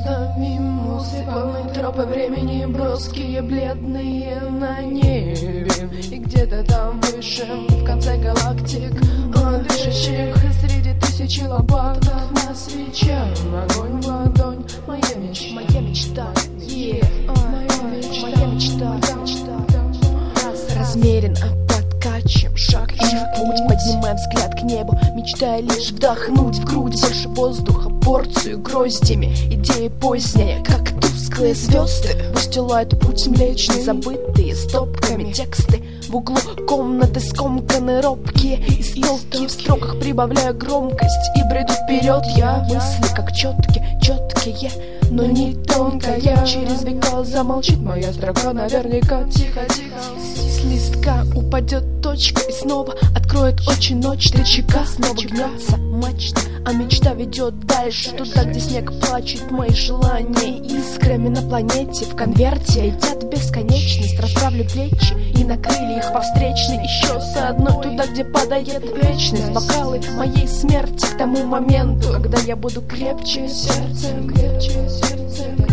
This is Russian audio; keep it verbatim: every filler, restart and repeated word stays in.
неостановимые полные тропы времени, броские, бледные на небе. И где-то там выше, в конце галактик, дышащих среди тысячи лопаток на свечах. Огонь в ладонь, моя мечта, моя мечта, yeah. моя мечта, моя мечта, мечта. Размеренно подкачем шаг и в путь, поднимаем взгляд к небу, мечтая лишь вдохнуть в грудь больше воздуха, порцию гроздями. Идеи поздние, как тусклые звезды, устилают путь млечный, забытые стопками тексты. В углу комнаты скомканы робкие истоки, в строках прибавляю громкость и бреду вперед. Я мысли как четкие, четкие, но не тонкая. Через века замолчит моя строка наверняка. Тихо-тихо, с листка упадет точка и снова откроет очи ночь. Чека снова гнется мачта, а мечта ведет дальше, туда, где снег плачет. Мои желания искрами на планете в конверте летят в бесконечность. Расправлю плечи и на крыльях по встречной еще заодно туда, где падает вечность. Бокалы моей смерти к тому моменту, когда я буду крепче сердцем, крепче сердцем.